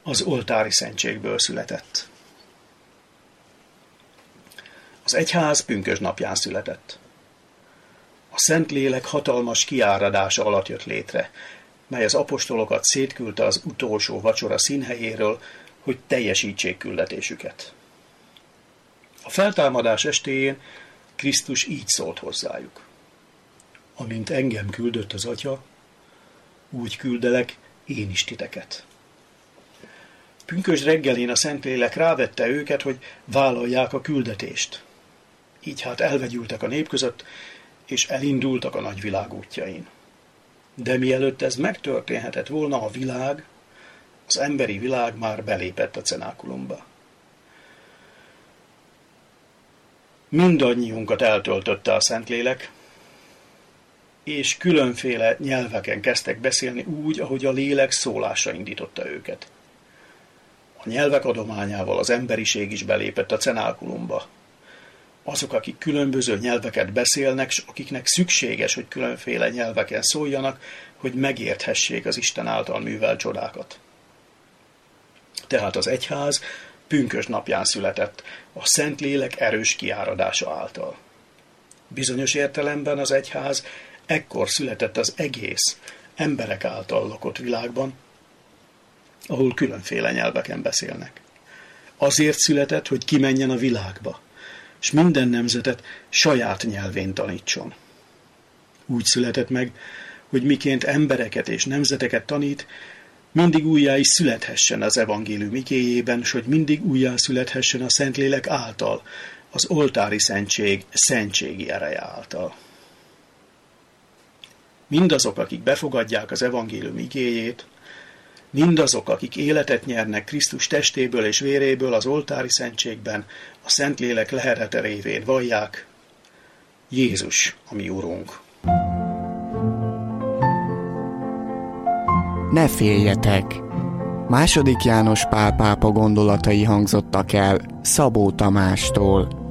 az oltári szentségből született. Az egyház pünkösdnapján született. A Szentlélek hatalmas kiáradása alatt jött létre, mely az apostolokat szétküldte az utolsó vacsora színhelyéről, hogy teljesítsék küldetésüket. A feltámadás estéjén Krisztus így szólt hozzájuk: amint engem küldött az Atya, úgy küldelek én is titeket. Pünkösd reggelén a Szentlélek rávette őket, hogy vállalják a küldetést. Így hát elvegyültek a nép között, és elindultak a nagyvilág útjain. De mielőtt ez megtörténhetett volna, a világ, az emberi világ már belépett a cenákulumba. Mindannyiunkat eltöltötte a Szentlélek, és különféle nyelveken kezdtek beszélni úgy, ahogy a lélek szólása indította őket. A nyelvek adományával az emberiség is belépett a cenákulumba. Azok, akik különböző nyelveket beszélnek, s akiknek szükséges, hogy különféle nyelveken szóljanak, hogy megérthessék az Isten által művelt csodákat. Tehát az egyház pünkösdnapján született, a Szentlélek erős kiáradása által. Bizonyos értelemben az egyház ekkor született az egész, emberek által lakott világban, ahol különféle nyelveken beszélnek. Azért született, hogy kimenjen a világba, és minden nemzetet saját nyelvén tanítson. Úgy született meg, hogy miként embereket és nemzeteket tanít, mindig újjá is születhessen az evangélium igéjében, s hogy mindig újjá születhessen a Szentlélek által, az oltári szentség szentségi ereje által. Mindazok, akik befogadják az evangélium igéjét, mindazok, akik életet nyernek Krisztus testéből és véréből az oltári szentségben, a Szentlélek leherete révén vallják: Jézus, a mi Urunk. Ne féljetek! II. János Pál pápa gondolatai hangzottak el Szabó Tamástól.